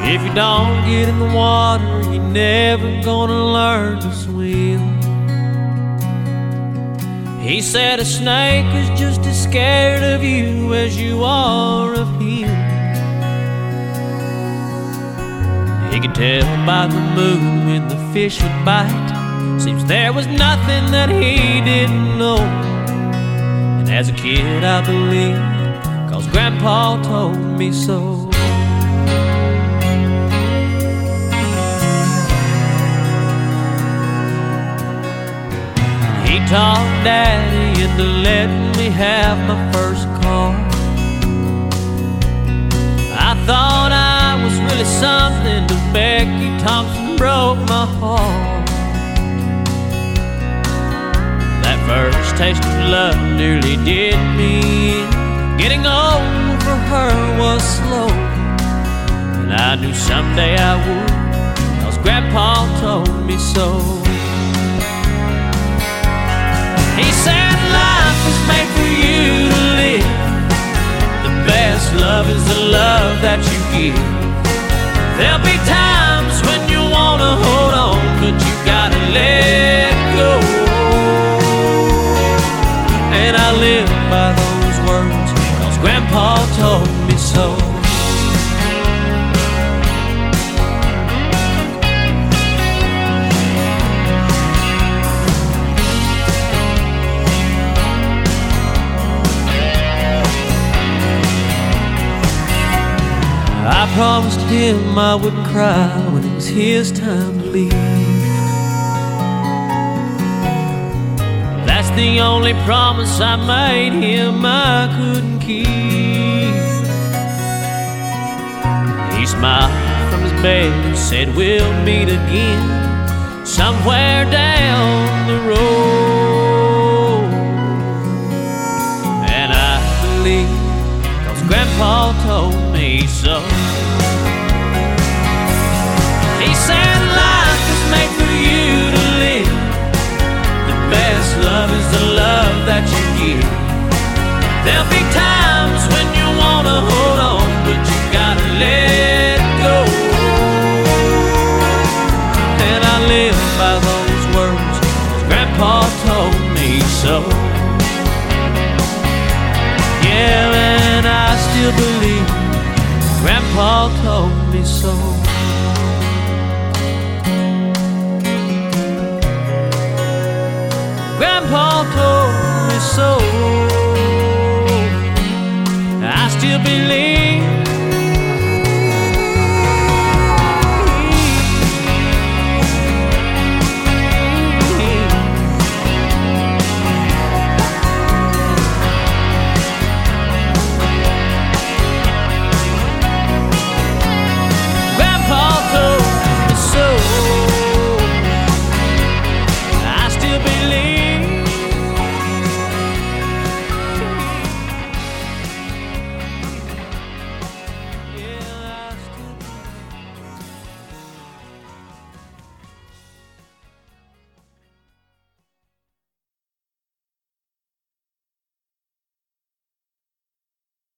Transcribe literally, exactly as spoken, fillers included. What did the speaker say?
If you don't get in the water, you're never gonna learn to swim. He said a snake is just as scared of you as you are of him. He could tell by the moon when the fish would bite. Seems there was nothing that he didn't know. And as a kid I believed, 'cause Grandpa told me so. He talked Daddy into letting me have my first car. I thought I was really something till Becky Thompson broke my heart. That first taste of love nearly did me in. Getting over her was slow, and I knew someday I would, 'cause Grandpa told me so. He said life is made for you to live. The best love is the love that you give. There'll be times when you wanna hold on, but you gotta let go. And I live by those words, 'cause Grandpa told me so. I promised him I wouldn't cry when it was his time to leave. That's the only promise I made him I couldn't keep. He smiled from his bed and said we'll meet again somewhere down the road. And I believe, 'cause Grandpa told me so. He said life is made for you to live. The best love is the love that you give. There'll be times when you wanna hold on, but you gotta let go. And I live by those words, 'cause Grandpa told me so. Yeah, and I still believe Grandpa told me so. Grandpa told me so. I still believe